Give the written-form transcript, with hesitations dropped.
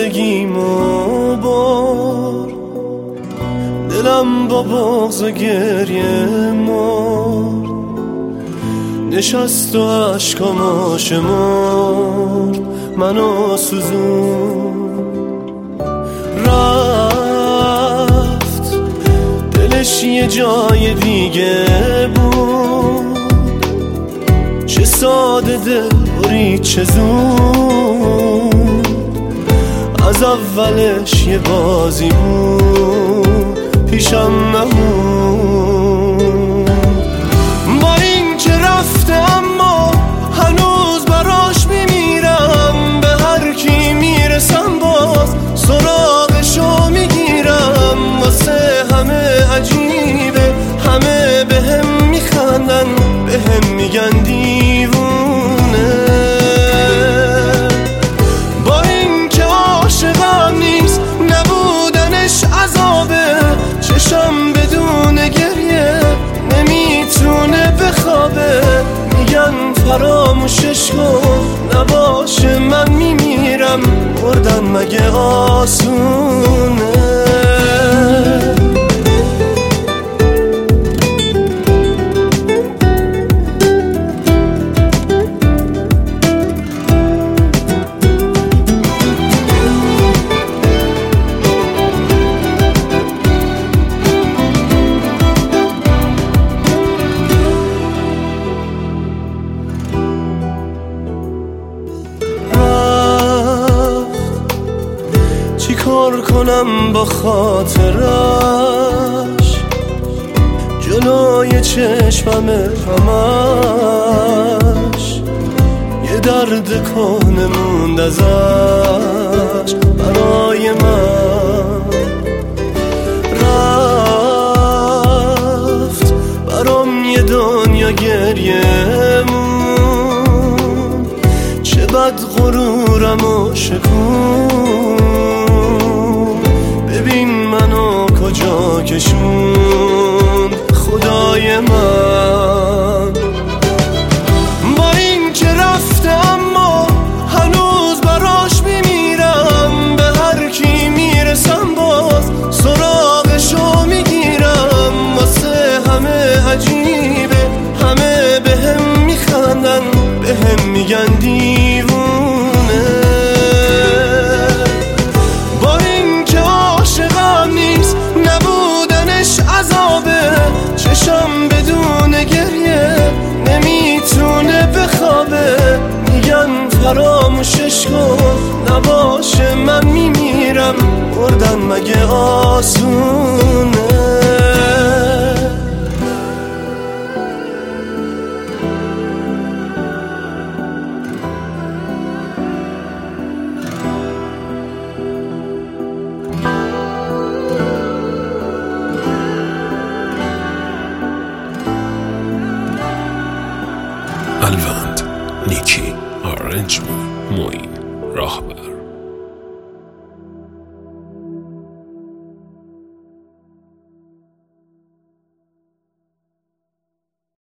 زندگیمو بر، دلم با بغض و گریه مرد، نشست و عشقام شمرد، منو سوزون. رفت دلش یه جای دیگه بود، چه ساده دل برید چه زود، از اولش یه بازی بود پیشم نمون. با این که رفته اما هنوز براش میمیرم، به هر کی میرسم باز سراغشو میگیرم. واسه همه عجیبه، همه بهم میخندن، بهم میگن دیوونه. با این که عاشقم نیست، نبودنش عذابه، چشم بدون گریه نمیتونه بخوابه. میگن فراموشش کن، نباشه من میمیرم، مردن مگه آسونه؟ چی کار کنم با خاطرش، جلوی چشممه همش، یه درد کهنه موند ازش برای من. رفت برام یه دنیا گریه مون، چه بد غرورمو شکون. ببین منو کجا کشون خدای من. با این که رفته اما هنوز براش میمیرم، به هر کی میرسم باز سراغشو میگیرم. واسه همه عجیبه، همه بهم میخندن، بهم میگن دیوونه. با این که عاشقم نیست، نبودنش عذابه، چشم بدون گریه نمیتونه بخوابه. میگن فراموشش کن، نباشه من میمیرم، مردن مگه آسون؟